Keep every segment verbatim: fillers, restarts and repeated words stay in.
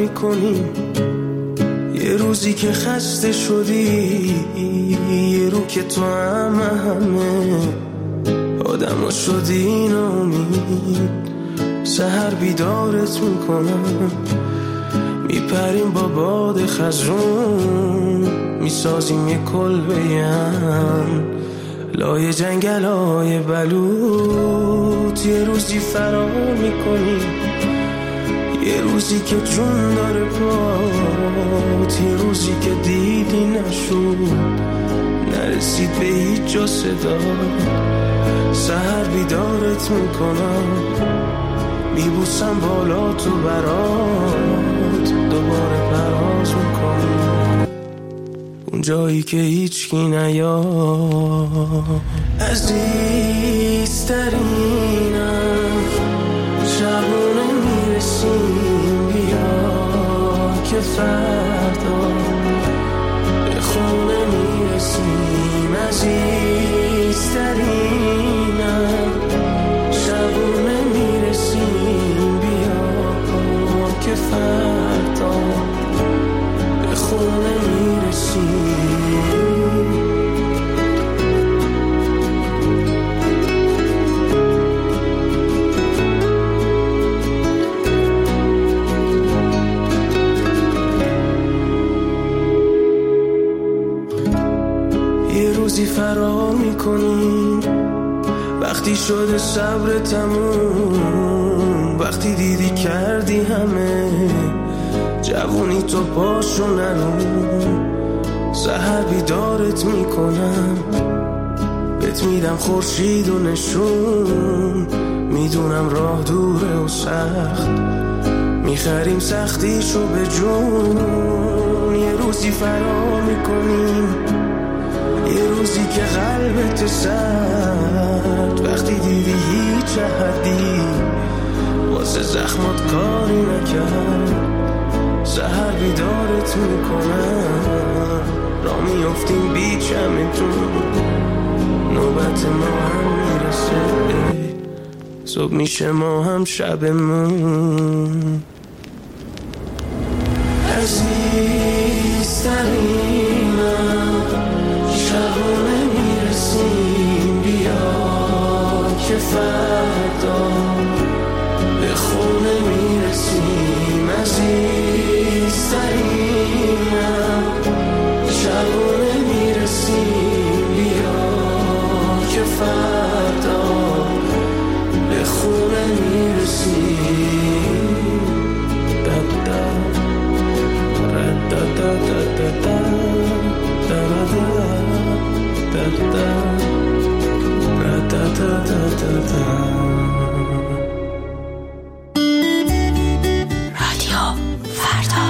میکنیم. یه روزی که خسته شدی، یه رو که تو همه همه آدم شدی ناامید، سحر بیدارت میکنم. میپریم با باد خزرون، میسازیم یه کلبه هم لای جنگل های بلوط. یه روزی فرار میکنیم، یه روزی که جون داره پات، یه روزی که دیدی نشد، نرسید به هیچ جا صدا. سحر بیدارت میکنم، میبوسم بالا تو برات، دوباره پرواز میکنم اون جایی که هیچ کی نیاد. عزیزترینم شبونه میرسیم، بیا که فردا به خونه میرسیم. عزیزترینم شبونه میرسیم، بیا که فردا به خونه میرسیم. روزی فرار میکنیم، وقتی شده صبر تموم، وقتی دیدی کردی همه جوونی تو پاشو نرون. سحر بیدارت میکنم، بهت میدم خورشید و نشون. میدونم راه دوره و سخت، میخریم سختیشو به جون. یه روزی فرار میکنیم، یه روزی که قلبت سرد، وقتی دیدی هیچ احدی واسه زخمات کاری نکرد. سحر بیدارت میکنم، را میافتیم بی چمتون، نوبت ما هم میرسه، صبح میشه ما هم شبمون. عزیزترینم شبونه میرسیم، بیا که فردا به خونه میرسیم. عزیزترینم شبونه میرسیم، بیا که فردا به خونه میرسیم. دا دا دا دا دا دا دا da da da da da da da. رادیو فردا.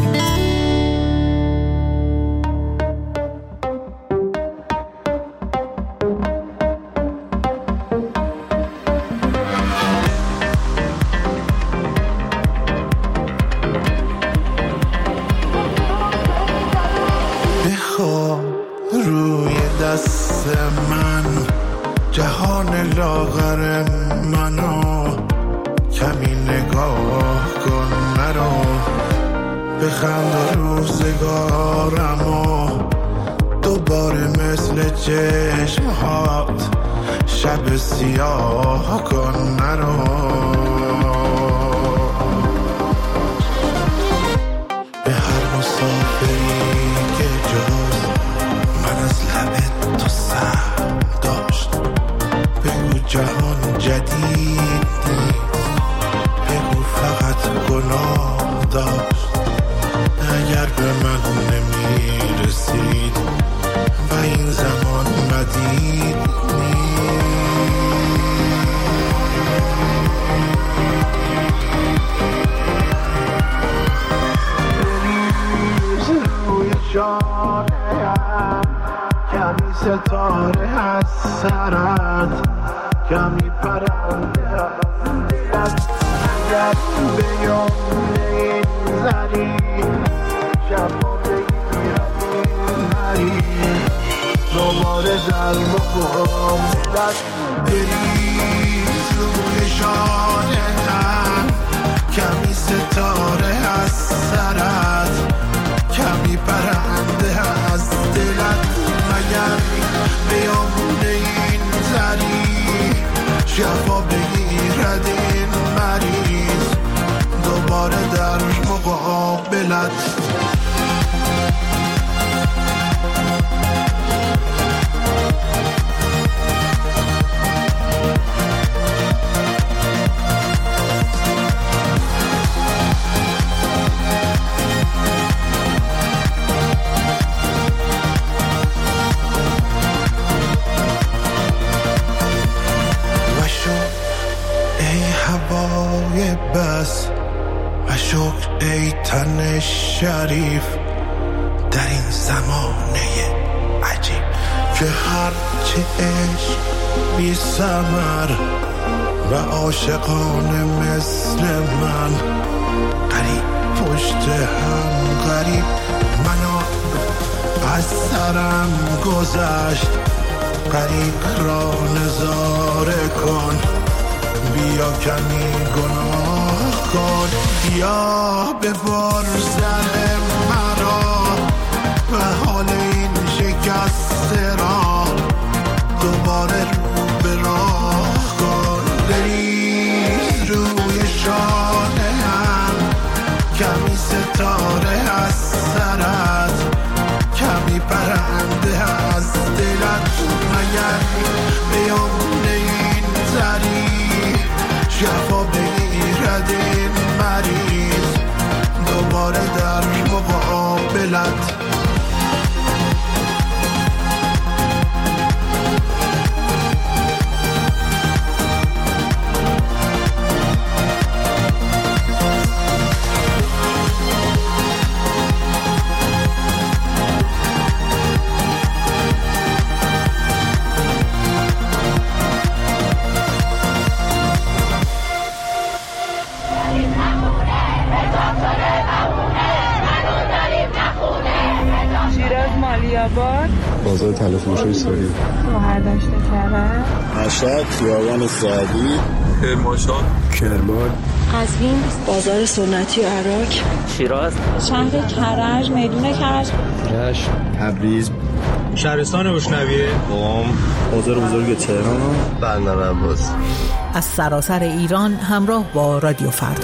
بخواب روی دست من، جهان لاغر منو کمی نگاه کن، مرو بخند روزگارمو دوباره مثل چشمهات شب سیاه کن، مرو به هر مسافری که جز من از لبت تو سهم داشت، بگو جهان جدید نیست، بگو فقط گناه داشت. اگر به من نمیرسید و این زمان مدید نیست. بریز روی جانم، کمی ستاره از سرت، کمی پرنده از دلت. اگر به یمنه این زمین شبا بگیرم این مریم، دوباره ظلم و کاملت. بریز روی جانم، کمی ستاره از سرت، کمی پرنده از دلت. مگر بیامونه این زری شفا بگیرد این مریض دوباره در مقابلت. بس و شکر ای تن شریف در این زمانه عجیب که هرچه عشق بی ثمر و عاشقانه مثل من غریب پشت هم غریب. منو از سرم گذشت غریب را نظاره کن، بیا کمی گناه کن، بیا ببر سر مرا و حال این شکسته را دوباره رو به راه کن. بریز روی شانه هم کمی ستاره از سرت، کمی پرنده از دلت. مگر بیامونه این زری شفا بگیرد این مریض دوباره در مقابلت. بازار تلفروشی ساری شوهر داشته کرد مشهد خیابان سعدی کرمانشاه کرمان قزوین بازار سنتی عراق شیراز شهر کرج میدون کرج رشت تبریز شهرستان اشنویه قم بازار بزرگ تهران بندر عباس. از سراسر ایران همراه با رادیو فردا.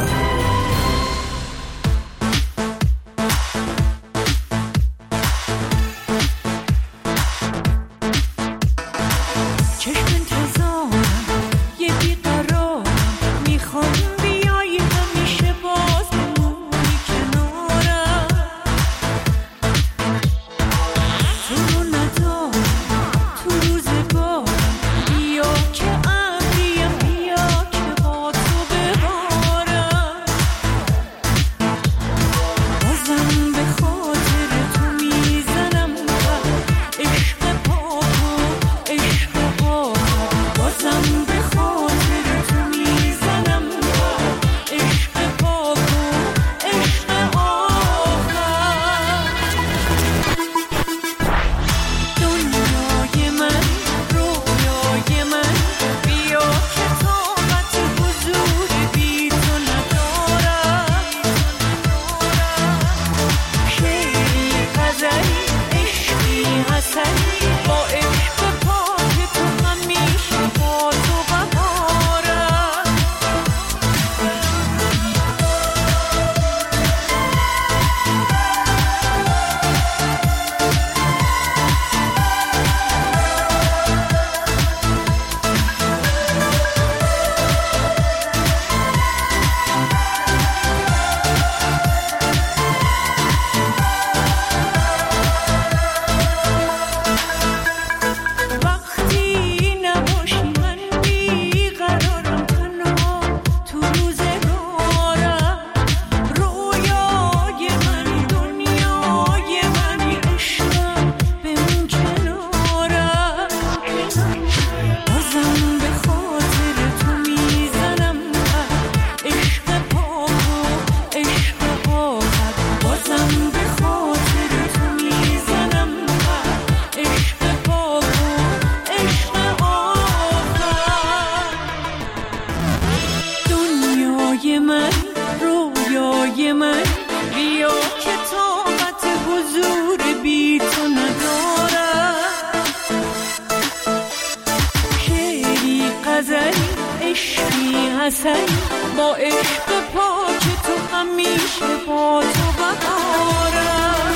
حسن با عشق پاک تو همیشه با تو بهارم.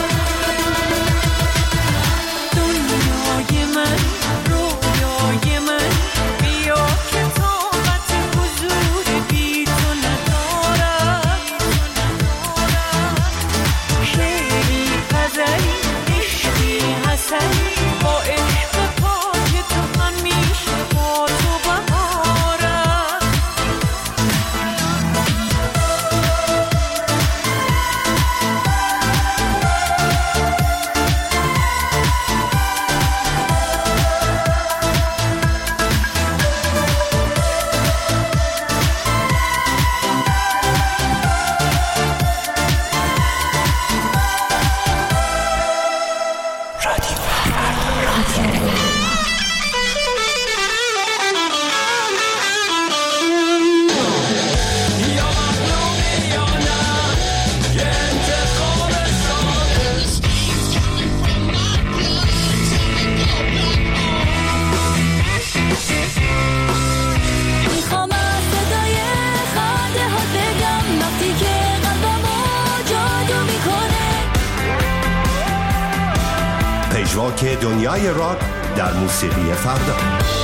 دنیای من رویای من بیا که طاقت حضور بی تو ندارم. شعری غزلی عشقی حسنی با عشق پاک تو همیشه با تو بهارم. پژواک دنیای راک در موسیقی فردا.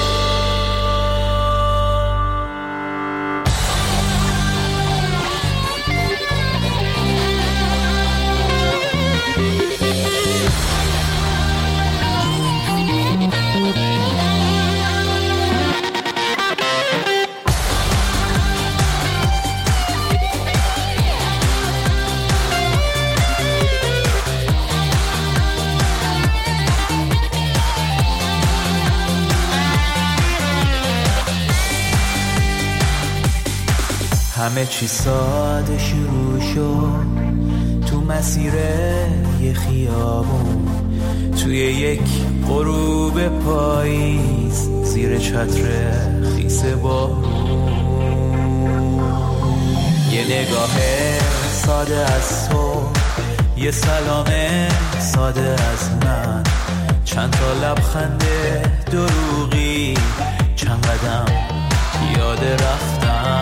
همه چی ساده شروع شد تو مسیر یه خیابون، توی یک غروب پاییز زیر چتر خیس بارون. یه نگاه ساده از تو، یه سلام ساده از من، چند تا لبخند دروغی، چند قدم یاد رفتن،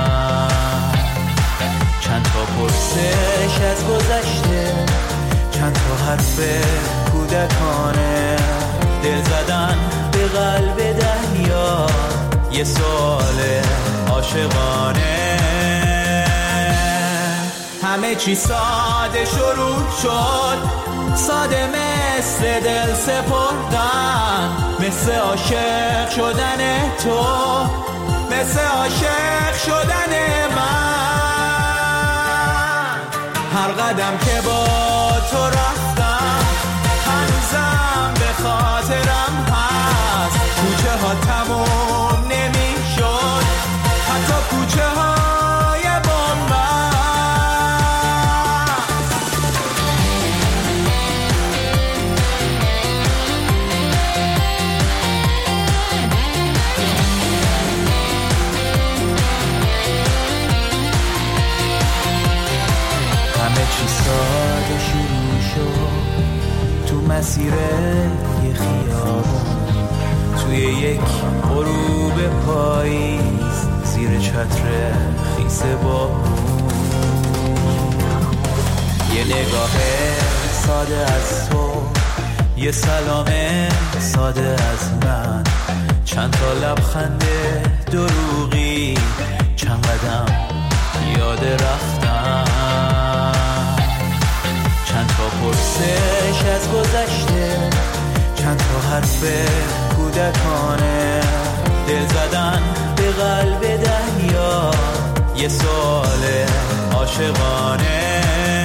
چند تا پرسش از گذشته، چند تا حرف کودکانه، دل زدن به قلب دریا، یه سوال عاشقانه. همه چی ساده شروع شد، ساده مثل دل سپردن، مثل عاشق شدن تو، مثل عاشق شدن من. هر قدم که با تو رفتم هنوزم به خاطرم هست، کوچه ها تموم نمی شد، حتی کوچه های بامبست. همه چی ساده شروع شد تو مسیر یه خیابون، توی یک غروب پاییز زیر چتر خیس بارون. یه نگاه ساده از تو، یه سلام ساده از من، چند تا لبخند دروغی، چند قدم یاد رفتن، چند تا پرسش از گذشته، چند تا حرف کودکانه، دل زدن به قلب دریا، یه سوال عاشقانه.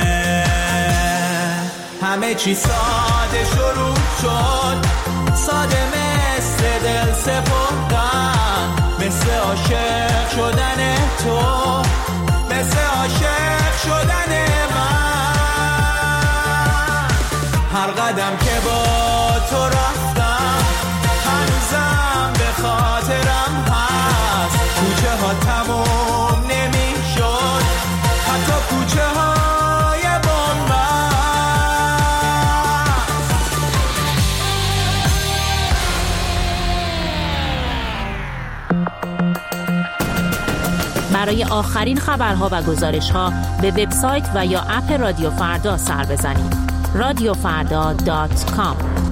همه چی ساده شروع شد، ساده مثل دل سپردن، مثل عاشق شدن تو، مثل عاشق شدن من. هر قدم که با تو رفتم هنوزم به خاطرم هست، کوچه ها تموم نمی شد، حتی کوچه های بامبست. برای آخرین خبرها و گزارش‌ها به وبسایت و یا اپ رادیو فردا سر بزنید. رادیو فردا دات کام.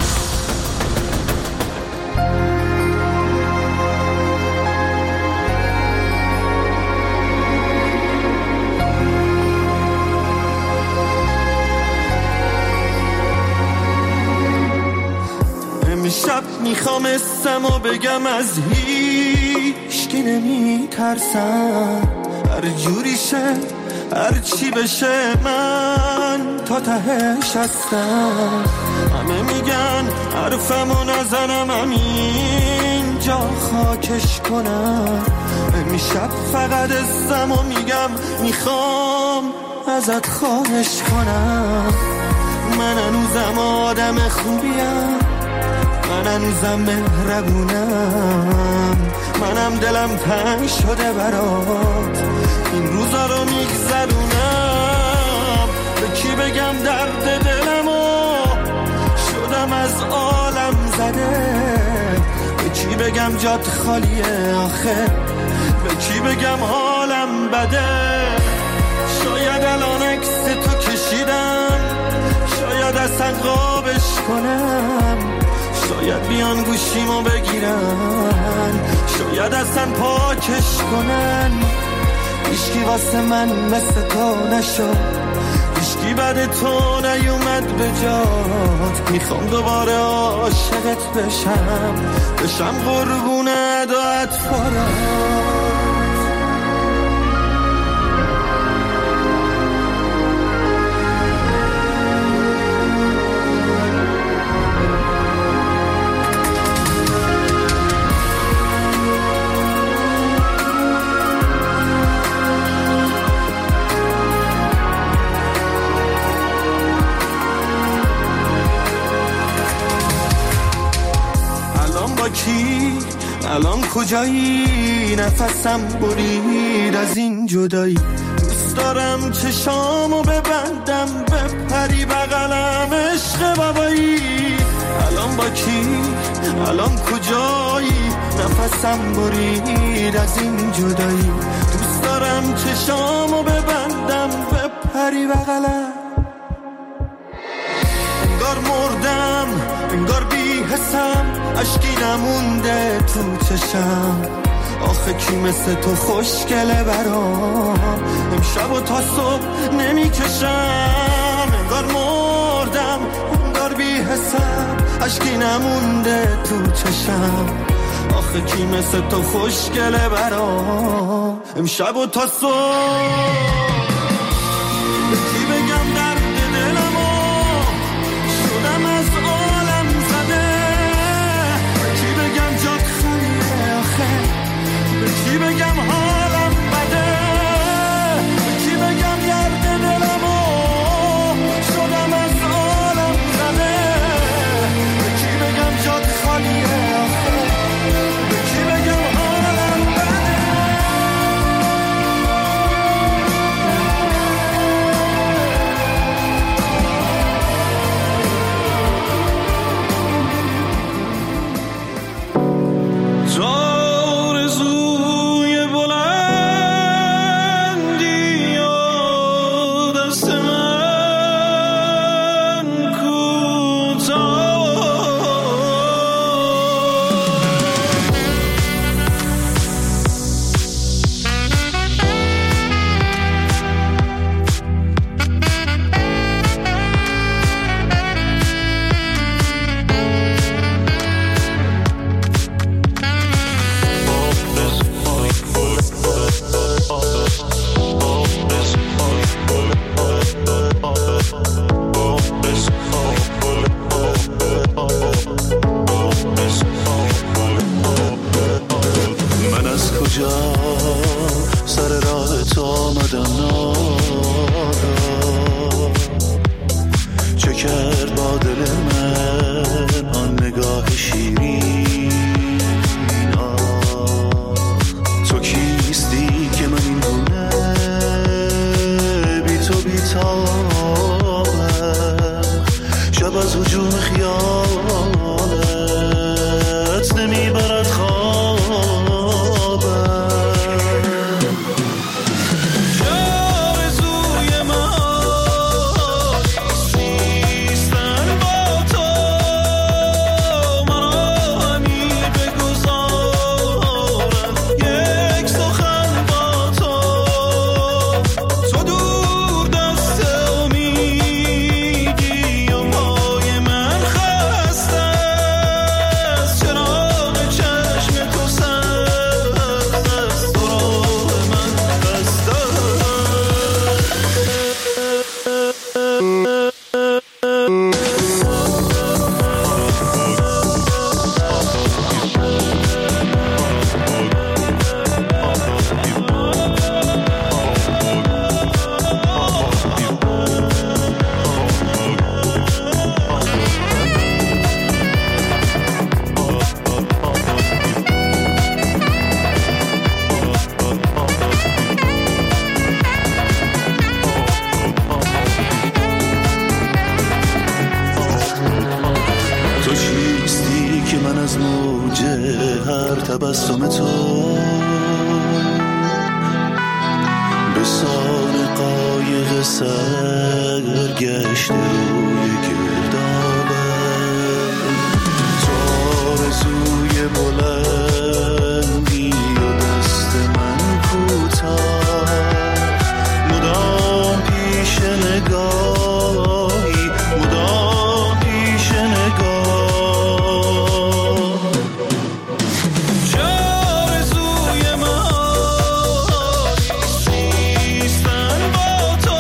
شب میخوام اسمو بگم از هیچ کی نمی ترسم، هر جوری شه هر چی بشه من تا تهش هستم. همه میگن حرفمو نزنم همین جا خاکش کنم، میشب فقط اسمو میگم میخوام ازت خواهش کنم. من هنوزم آدم خوبیم، من هنوزم مهربونم، منم دلم تنگ شده برات این روزا رو میگذرونم. به کی بگم درد دلمو شدم از عالم زده، به کی بگم جات خالیه آخه، به کی بگم حالم بده. شاید الان عکس تو کشیدم، شاید اصلا قابش کنم، شاید بیان گوشیمو بگیرن، شاید اصلا پاکش کنن. هیچکی واسه من مثل تو نشد، هیچکی بعد تو نیومد به جات. میخوام دوباره عاشقت بشم، بشم قربون ادات فرات. الان کجایی؟ نفسم برید از این جدایی. دوست دارم چشامو ببندم بپری بغلم عشق بابایی. الان با کی؟ الان کجایی؟ نفسم برید از این جدایی. دوست دارم چشامو ببندم بپری بغلم. انگار مردم، انگار بی حسم، عشقی نمونده تو چشم. آخه کی مثل تو خوشگله برام، امشب و تا صبح نمی کشم. انگار مردم، انگار بی حسم، عشقی نمونده تو چشم. آخه کی مثل تو خوشگله برام، امشب و تا صبح. به کی بگم درد دلمو شدم از عالم زده، به کی بگم جات خالیه آخه، به کی بگم حالم بده، به کی بگم درد دلمو شدم از عالم زده، به کی بگم جات خالیه آخه، به کی بگم حالم بده. اوج هر تبسم تو به سان قایق سرگشت روی گردابه تو آرزوی بلندی و دست من کوتاه مدام پیش نگاهی مدام پیش نگاه چه آرزوی من نیستن با تو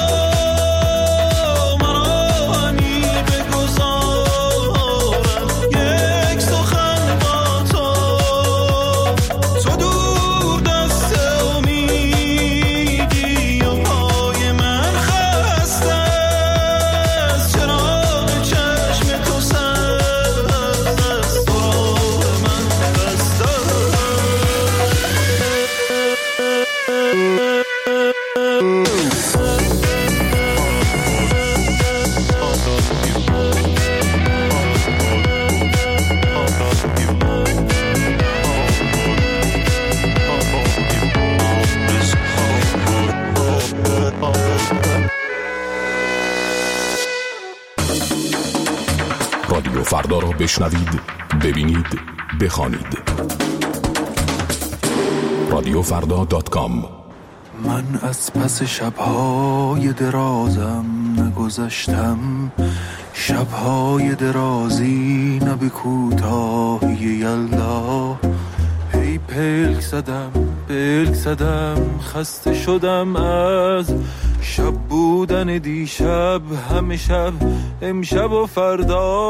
منو همی بگذارم یک سخن با تو تو دور دست امیدی و پای من خسته است چراغ چشم تو سبز است تو راه من بسته رادیو فردا را بشنوید، ببینید، بخوانید. رادیو فردا دات کام. من از پس شب‌های درازم نگذشتم، شب‌های درازی نه به کوتاهی یلدا. هی پلک زدم پلک زدم خسته شدم از شب بودن دیشب، همه شب امشب و فردا.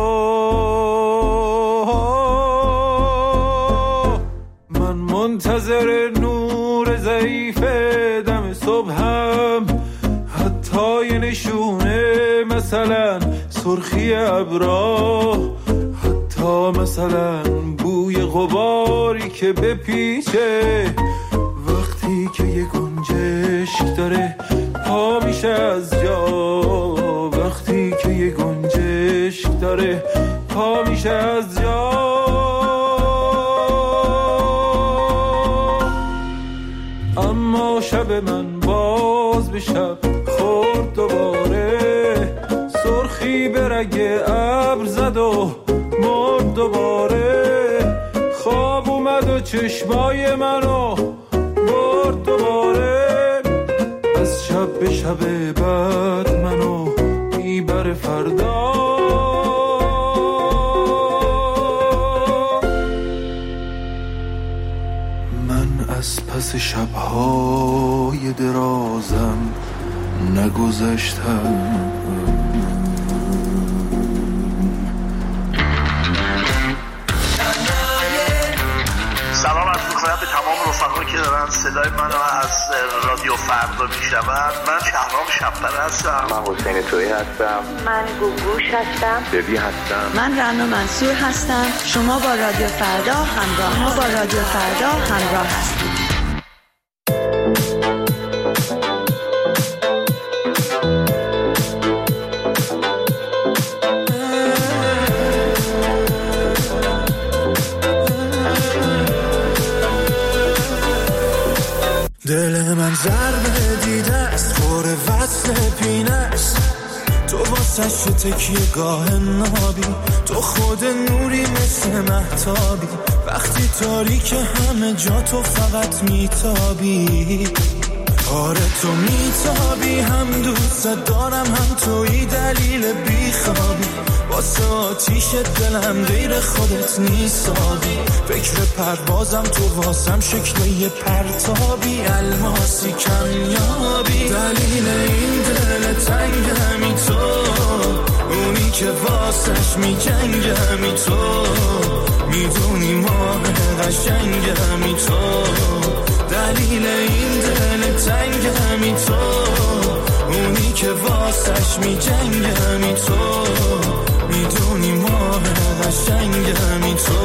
من منتظر نور ضعیف دم صبحم، حتی یه نشونه مثلا سرخی ابرا، حتی مثلا بوی غباری که بپیچه وقتی که یه گنجشک داره پا میشه از جا، وقتی که یه گنجشک داره پا میشه از جا. اما شب من باز به شب خورد دوباره، سرخی به رگ ابر زد و مرد دوباره. خواب اومد و چشمای منو برد دوباره، از شب به شب بعد منو میبره فردا. من از پس شب‌های درازم نگذشتم. سلام عرض می‌کنم به تمام رفقایی که دارن صدای منو از رادیو فردا میشنون. من شهرام شب‌پره هستم. من حسین تویی هستم. من گوگوش هستم. ببی هستم. من رنا منصور هستم. شما با رادیو فردا همراه ما با رادیو فردا همراه هستید. دل من ضربه دیده است، پر وصل پینه است، تو واسه تکیه گاه نابی، تو خود نوری مثل مهتابی، وقتی تاریک همه جا تو فقط میتابی. آره تو میتابی، هم دوست دارم هم توی دلیل بیخوابی، واسه آتیش دلم غیر خودت نیستابی. فکر پروازم تو واسم شکل یه پرتابی، الماسی کمیابی. دلیل این دل تنگ همی تو، اونی که واسش میجنگ همی تو، میدونی ماه قشنگ همی تو. دلیل این دل تنگ همی تو، اونی که واسش میجنگ همی تو، میدونی ماه قشنگ همی تو.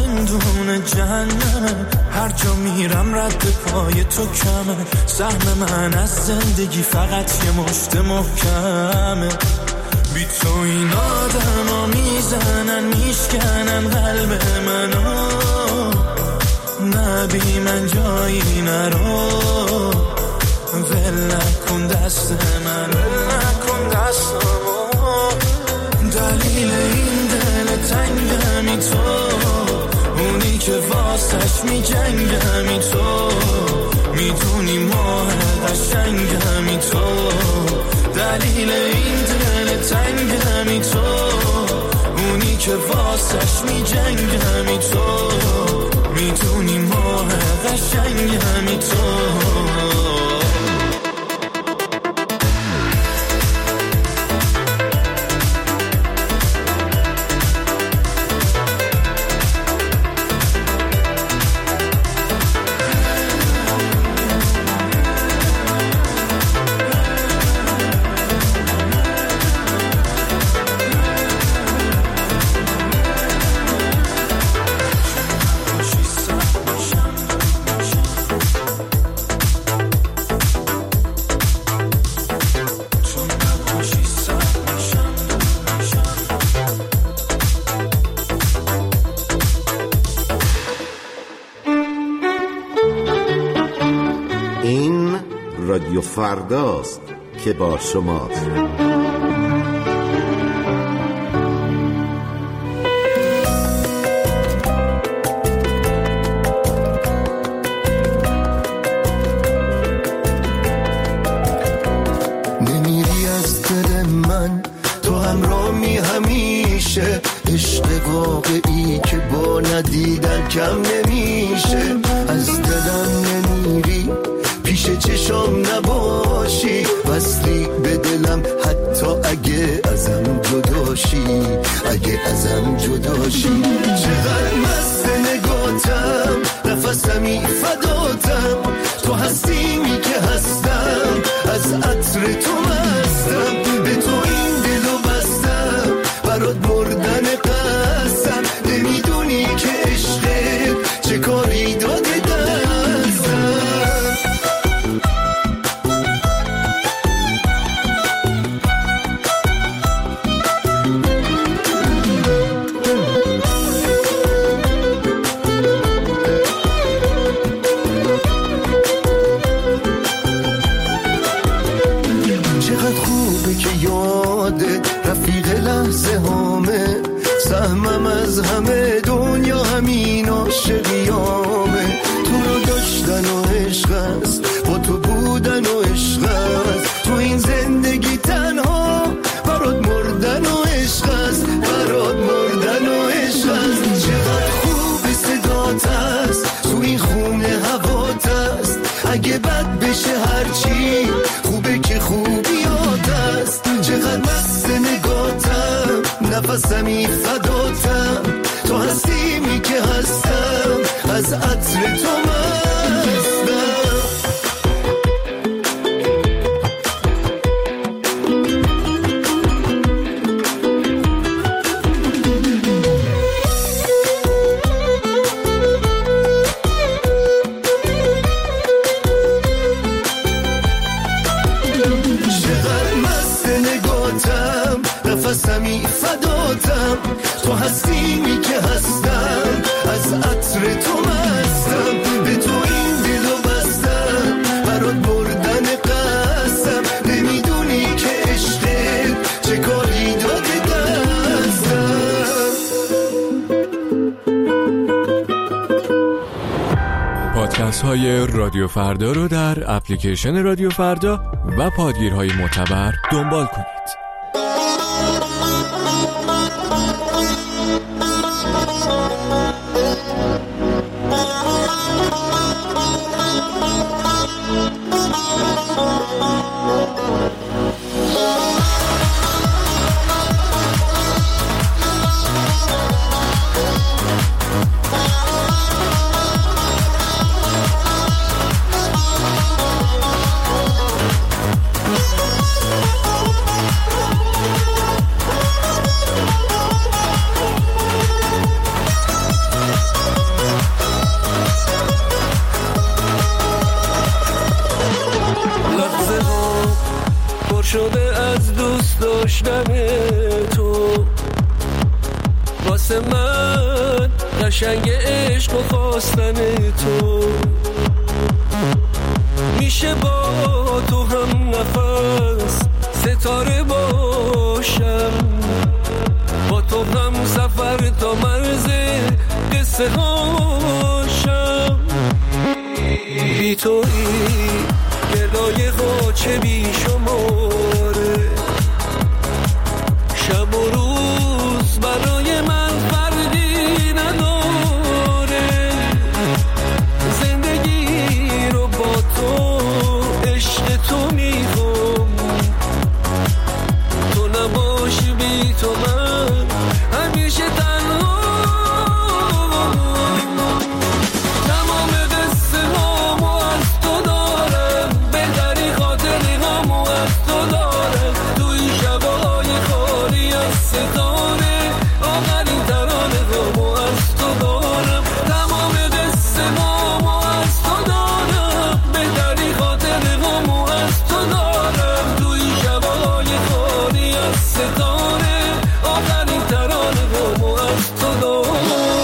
زندون جهنمه، هر جا میرم رد پای تو کمه، سهم من از زندگی فقط یه مشت محکمه. بی تو این آدم ها میزنن میشکنن قلب منو، نه بی من جایی نرو، ول نکن دست من، ول نکن دستمو. دلیل این دل تنگمی تو، اونی که واسش می جنگمی تو، میدونی ماه قشنگمی تو. دلیل این دل تنگمی تو، اونی که واسش می جنگمی تو، میدونی ماه قشنگمی تو. رادیو فرداست که با شماست. نمیری از دل من، تو همراهی همیشه، عشق واقعی که با ندیدن کم نمیشه. از دلم نمیری، پیش چشام نباشی، وصلی به دلم حتی اگه ازم جداشی، اگه ازم جداشی. چقدر مست نگاتم، نفسمی فداتم، تو هستیمی که هستم، از عطر تو مستم، به تو این دلو بستم، برات مردن قسم، نمیدونی که عشقت چه کاری داده دستم. سهمم از همه دنیا همین عاشقیامه، تو رو داشتن و عشق است، با تو بودن و عشق است، تو این زندگی تنها برات مردن و عشق است، برات مردن و عشق است. چقدر خوب صدات است، تو این خونه هوات است، اگه بد بشه هرچی خوبه که خوبیات است. چقدر مست نگاتم، نفسمی فداتم، تو هستیمی که هستم، از عطر تو مستم. چقدر مست نگاتم، نفسمی فداتم، تو هستیمی که هستم، از عطر تو مستم، به تو این دلو بستم، برات مردن قسم، نمیدونی که عشقت چه کاری داده دستم. پادکست های رادیو فردا رو در اپلیکیشن رادیو فردا و پادگیرهای معتبر دنبال کنید. داشتن تو واسه من قشنگ عشق و خواستن تو میشه با تو هم نفس ستاره باشم با تو هم سفر تا مرز قصه هاشم بی تویی گردای غاچه بی شماره شب و روز برای من فرقی نداره زندگی رو با تو عشق تو میخوام تو نباشی بی تو من همیشه تنها تمام قصه هامو از تو دارم بهتری خاطری هامو از تو دارم توی شبای خالی از ستاره آخرین ترانه هامو از تو دارم تمام قصه هامو از تو دارم بهتری خاطری هامو از تو دارم توی شبای خالی از ستاره آخرین ترانه هامو از تو دارم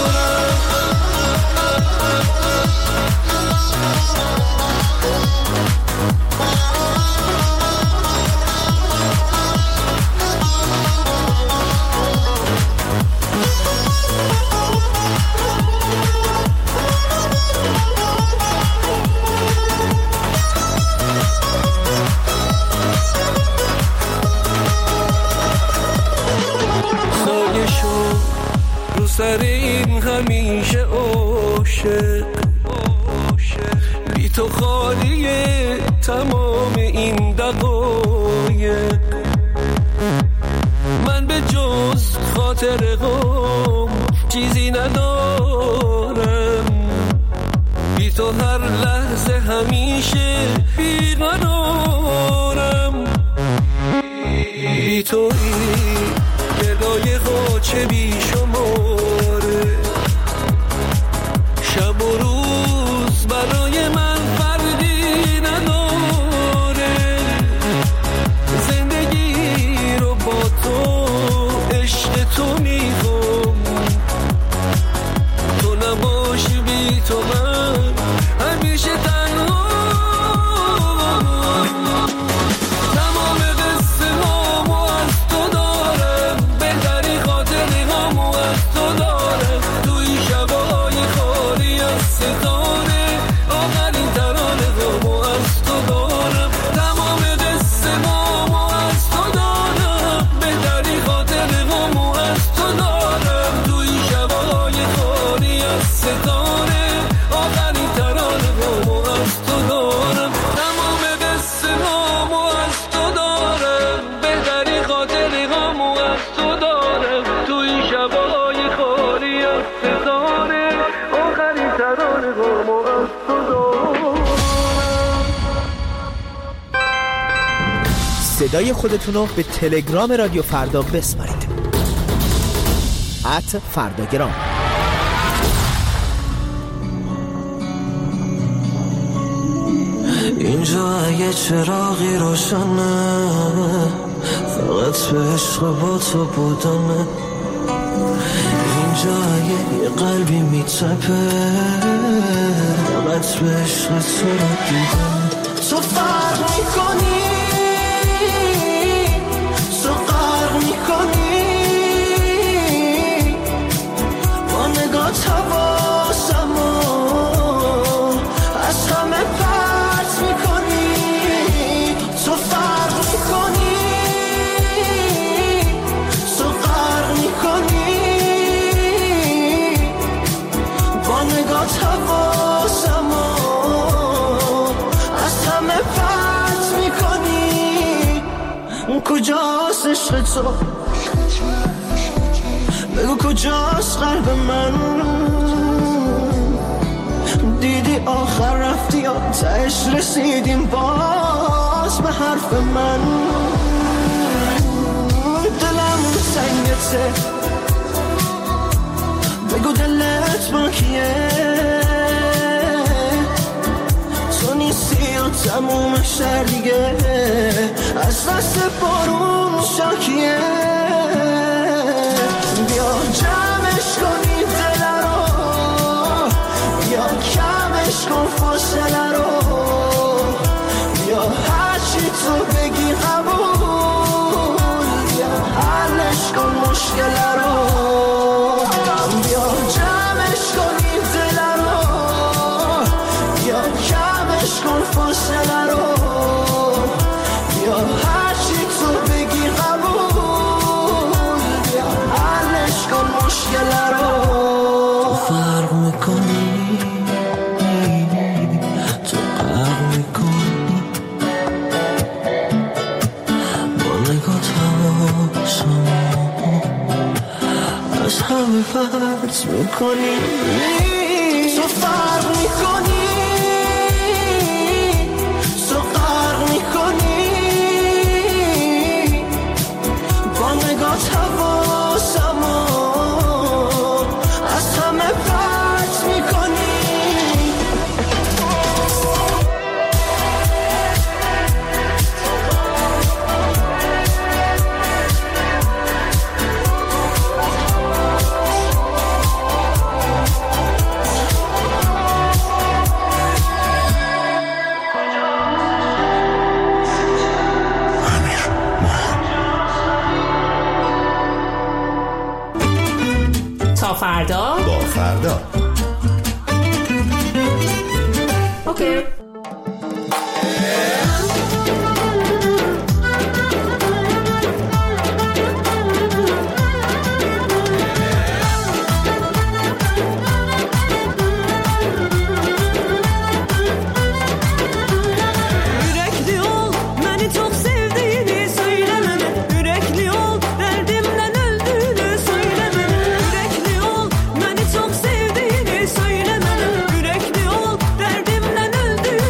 خواهی شد رو سر این همیشه عاشق بی تو خالیه تمام این دقایق من به جز خاطر غم چیزی ندارم بی تو هر لحظه همیشه بیقرارم بی تویی گردای غاچه بی شماره شب و روز برای من فرقی نداره زندگی رو با تو عشق تو میخوام تو نباشی بی تو من همیشه تنها تمام قصه هامو از تو دارم بهتری خاطری هامو از تو دارم توی شبای خالی از ستاره آخرین ترانه هامو از تو دارم تمام قصه هامو از تو دارم بهتری خاطری هامو از تو دارم توی شبای خالی از ستاره آخرین ترانه هامو از تو دارم تمام قصه هامو از تو دارم بهتری خاطری هامو از تو دارم توی شبای خالی از ستاره آخرین ترانه هامو از تو دارم صدای خودتون رو به تلگرام رادیو فردا بسپارید ات فرداگرام. اینجا یه چراغی روشنه فقط به عشق با تو بودمه اینجا یه قلبی میتپه فقط به عشق تو رو دیدم تو فرق میکنی تو غرق میکنی با نگاه حواسمو از همه پرت میکنی تو فرق میکنی تو غرق میکنی با نگاه حواسمو از همه پرت میکنی کجاست عشق تو بگو کجاست قلب من دیدی آخر رفتی یا تهش رسیدیم باز به حرف من دلم سنگته بگو دلت با کیه تو نیستی و تموم شهر دیگه از دست بارون شاکیه بیا جمعش کنی دل رو بیا کمش کن فاصله رو بیا هرچی تو بگی قبول بیا حلش کن مشکل رو بیا جمعش کنی دل رو بیا کمش کن فاصله رو بیا هرچی تو بگی قبول بیا حلش کن مشکل رو فرق میکنی تو فرق میکنی با نگاه حواسمو از همه فرض میکنی تو فرق میکنی تو فرق میکنی با نگاه حواسمو از همه فرض میکنی تا فردا با فردا اوکی. Yürekli ol, beni çok sevdiğini söylemene. Yürekli ol, derdimden öldüğünü söylemene. Yürekli ol, beni çok sevdiğini söylemene. Yürekli ol, derdimden öldüğünü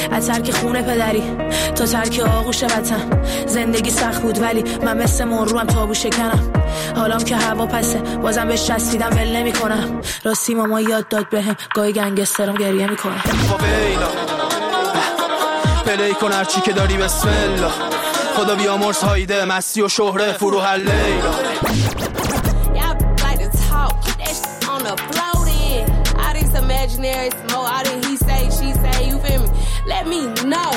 از ترک خونه پدری تا ترک آغوش وطن. زندگی سخت بود ولی من مثل مروم تابو شکنم. حالام که هوا پسه بازم بهش چسبیدم ول نمی کنم. راستی ماما یاد داد بهم گاهی گنگسترم گریه میکنه. پلی کن هرچی که داری بسم الله. خدا بیامرز هایده مستی و شهره فرو هر لیلا. Imaginary smoke, all that he say, she say, you feel me? Let me know.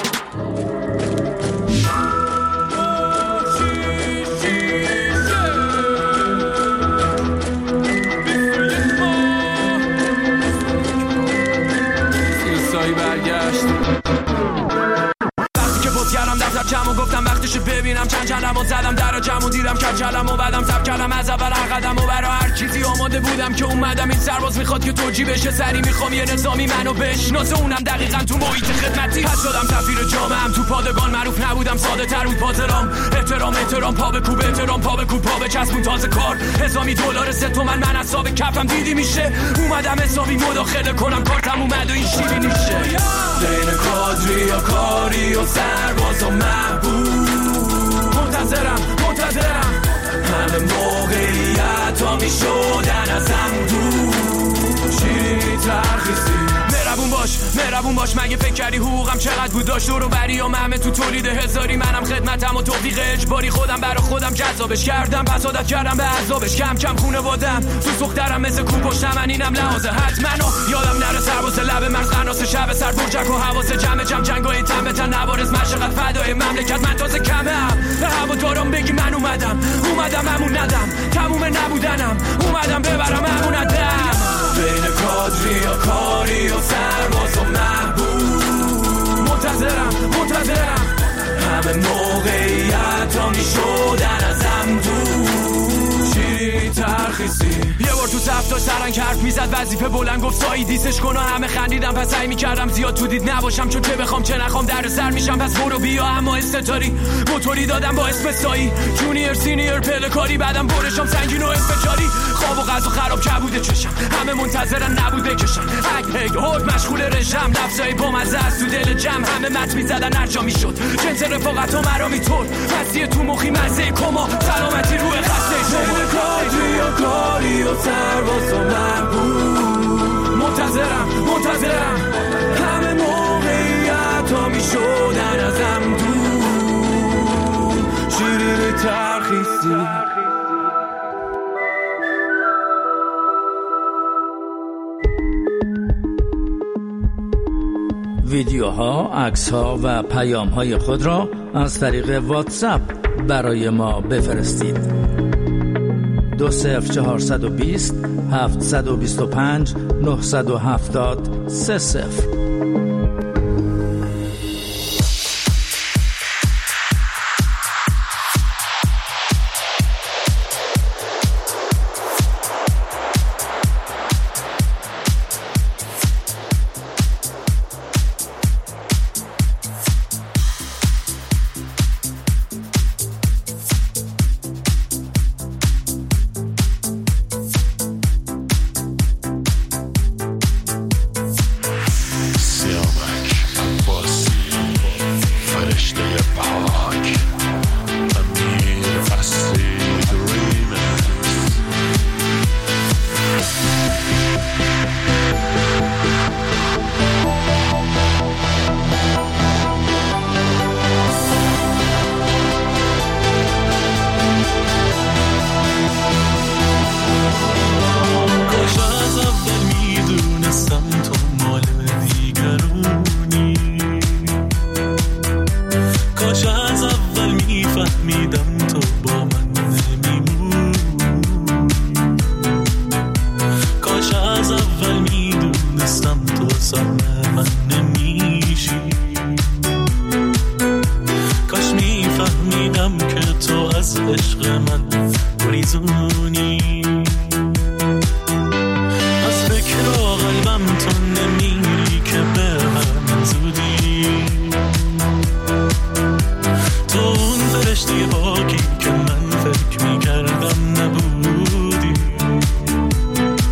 سیسایی برگشت وقتی که بود کردم دفتر جمع و گفتم وقتشه ببینم چند چندم و زدم در جمع و دیدم کل کلم و بعدم سب کلم از اول هر قدم و برا هر چیزی آماده بودم که اومدم. این سرباز میخواد که توجی بشه سری میخوام یه نظامی منو بشناسه اونم دقیقاً تو محیط خدمتی. پس شدم سفیر جامعهم تو پادگان معروف نبودم ساده تر بود پاترام. احترام احترام پا به کوب احترام پا به کوب پا به چسبون تازه کار هزامی دلار سه تومن من حساب کفم دیدی میشه. اومدم حسابی مداخله کنم کارتم اومد و این شیری میشه. بین کادری یا کاری و سرباز و محبوب منتظرم منتظرم همه موقعیت ها می شدن ازم دور. شیرینی ترخیصی مهربون باش مهربون باش. مگه فکر کردی حقوقم چقدر بود داشت دور و بریام همه تو تولید هزاری. منم خدمتم و توفیق اجباری خودم برا خودم جذابش کردم. پس عادت کردم به عذابش. کم کم خونه بادم تو سخترم مثل کو پشتم من اینم لحاظه حتما یادم نره سرباز لب مرز قناس شب سر برجک و حواس جمع جمع جنگای تن به تن نوارز مشقت فدای مملکت. من تازه کمم به هوا دارم بگی من اومدم اومدم همون ندم تموم نبودنم اومدم ببرم همون ندم. بین کادری یا کاری و سرباز و محبوب منتظرم منتظرم همه موقعیت ها می شدن ازم دور. شیرینی ترخیصی یه بار تو صف داشت سرنگ حرف میزد وظیفه بلند گفت سایی دیسش کن و همه خندیدم. پس سعی میکردم زیاد تو دید نباشم چون چه بخوام چه نخوام در سر میشم. پس برو بیا اما استتاری موتوری دادم با اسم سایی جونیر سینیر پلکاری. بعدم برشم سنگین و انفجاری. خواب و غذا خراب کبوده چشم همه منتظرن نبود بکشن. هک هک هک مشغول رژم لفظای با مزه از تو دل جمع همه مت میزدن هر جا میشد. جنس رفاقت ها مرا میطور مسیح تو مخی مزه کما سلامتی روی خسته شما. کاری یا کاری و سرباز و محبوب منتظرم منتظرم همه موقعیت ها میشدن ازم دور. شیرینی ترخیصی ویدیوها، عکس‌ها و پیام‌های خود را از طریق واتساپ برای ما بفرستید. دو صفر چهارصد و بیست هفتصد و بیست و پنج نهصد و هفتاد سه صفر.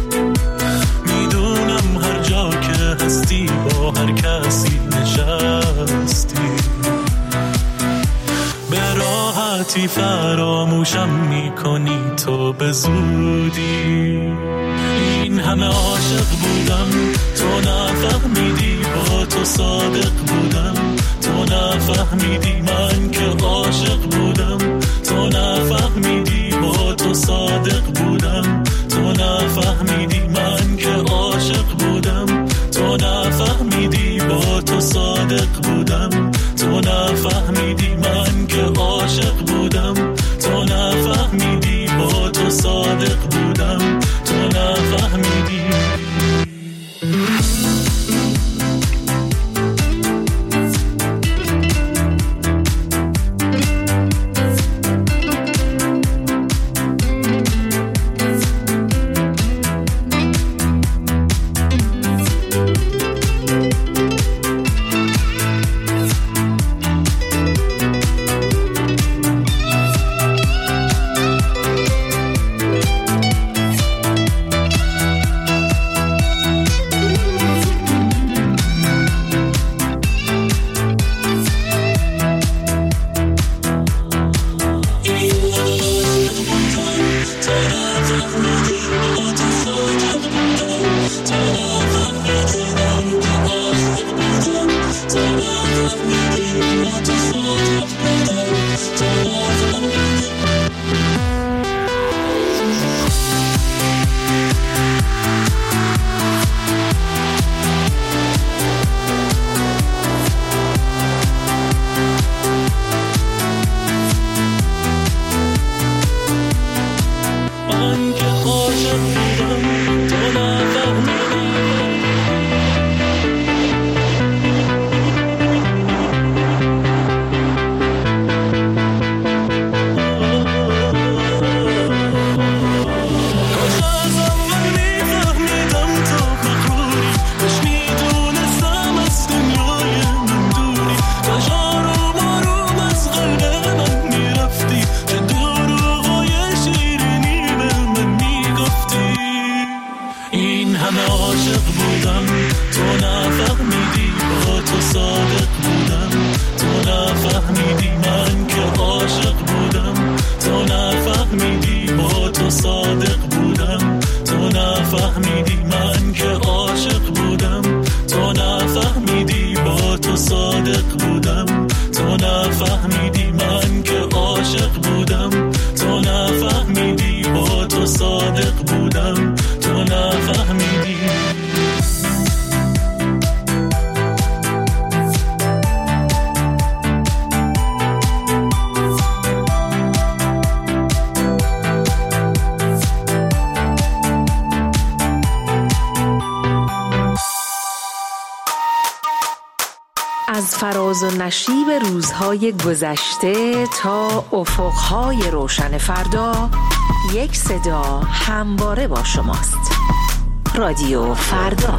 هستی با هر کسی نشد ساعتی فراموشم میکنی تو به زودی. این همه عاشق بودم تو نفهمیدی، با تو صادق بودم تو نفهمیدی، من که عاشق بودم تو نفهمیدی، با تو صادق بودم تو نفهمیدی، من که عاشق بودم تو نفهمیدی، با تو صادق بودم تو نفهمیدی، من که عاشق بودم تو نفهمیدی، با تو صادق بودم تو نفهمیدی. از فراز و نشیب روزهای گذشته تا افقهای روشن فردا، یک صدا همواره با شماست. رادیو فردا.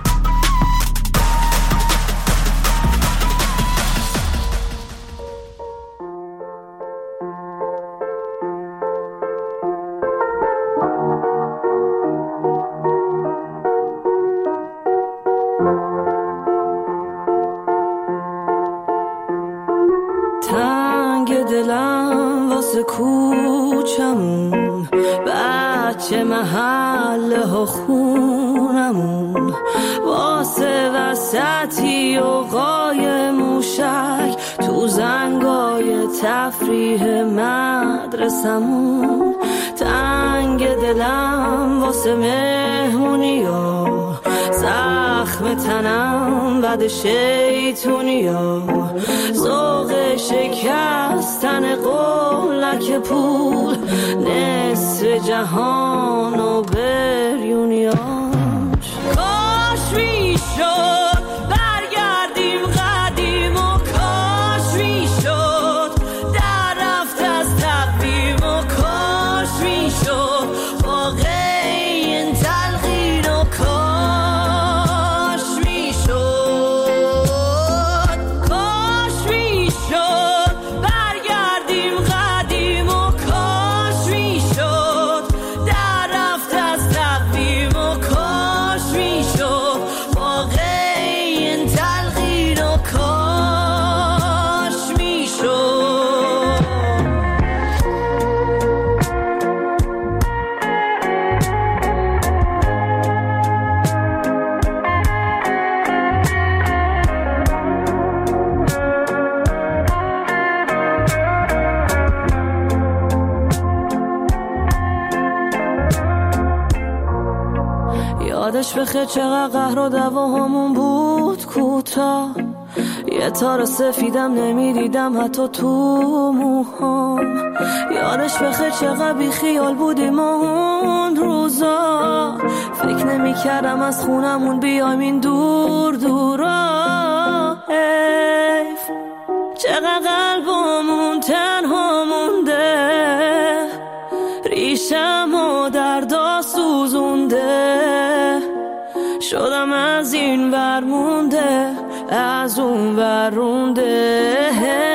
کوچمون بچه محله ها خونمون واسه وسطی و قای موشک تو زنگای تفریح مدرسمون. تنگ دلم واسه مهمونی ها، زخم تنم بد شیطونی ها، ذوق شکستن قولک پول نصف جهان و بریونیاش. کاش میشد برگردیم قدیم و کاش میشد در رفت از تقویم و کاش میشد واقع این تلقین و کاش میشد کاش میشد برگردیم قدیم و کاش میشد در رفت از تقویم و کاش میشد واقع یادش بخیر چقدر قهر و دواهامون بود کوتاه، یه تار سفیدم نمیدیدم حتی تو موهام. یادش بخیر چقدر بی خیال بودیم اون روزا، فکر نمی کردم از خونمون بیایم این دور دورا. حیف چقدر قلبمون تنها مونده، ریشم و دردا سوزونده، شدم از این ور مونده از اون ور رونده.